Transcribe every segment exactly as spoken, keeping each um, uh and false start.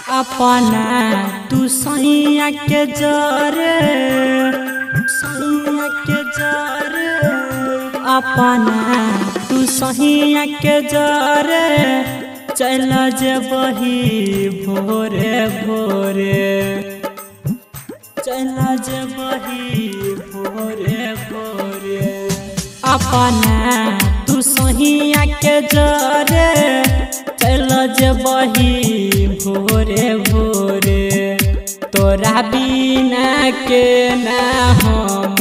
अपना तू सैया के जरे सैया के जरे अपना तू सैया के जरे चल जबही भोरे भोरे चल जबही भोरे भोरे अपना तू सैया के जरे चल जबही भोरे भोरे तोरा बिना के ना हम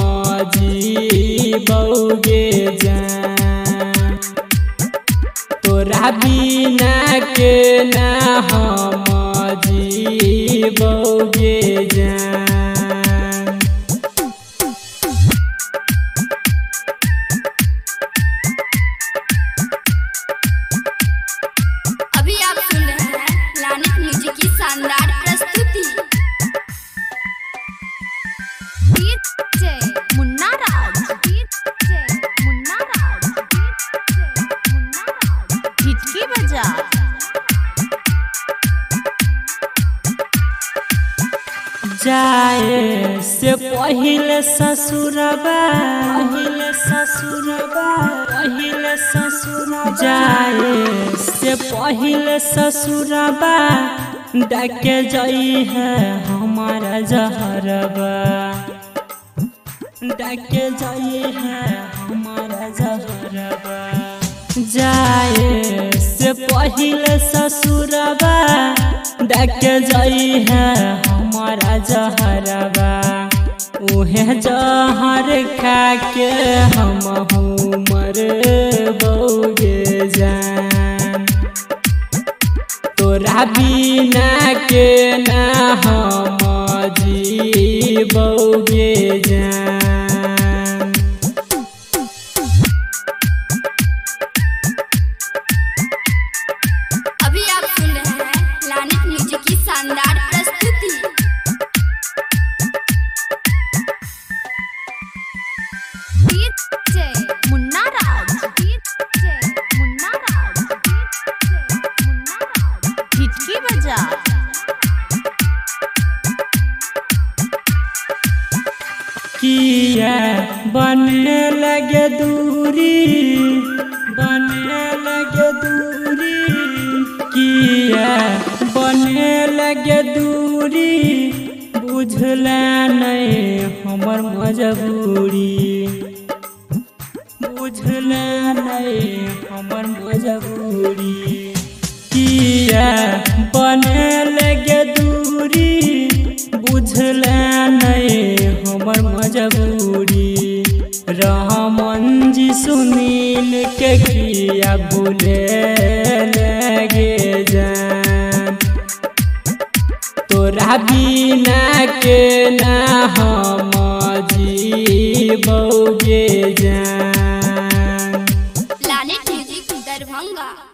जीबौगे जान तोरा बिना के ना हम जीबौगे जान। अभी आप सुन रहे हैं लानित म्यूजिक की शानदार प्रस्तुति। मुन्ना राज मुन्ना राज मुन्ना राज हिटकी बजा। जाए से पहिले ससुरबा पहिले ससुरबा पहिले ससुरबा जाए से पहिले ससुरबा डाके जाई है हमारा जहरबा डाके जाई है हमारा जहरबा जाए से पहिले ससुरबा डाके जाई है हमारा जहरबा उहे जहर खा के हम मर बौगे जान तोरा बिना के ना हम जीबौगे जान। अभी आप सुन रहे हैं लानित म्यूजिक की शानदार प्रस्तुति। मुन्ना राज मुन्ना राज मुन्ना राज हिटकी बजा। किया बने लगे दूरी बने लगे दूरी किया बने लगे दूरी बुझला नहीं हमर मजबूरी बुझला नहीं हमर मजबूरी किया बने लगे दूरी बुझला नहीं हमर मजबूरी रहमन जी सुनील के किया भूले लगे जान तोरा बिना के ना हम जीबौगे जान। लानित म्यूजिक दरभंगा।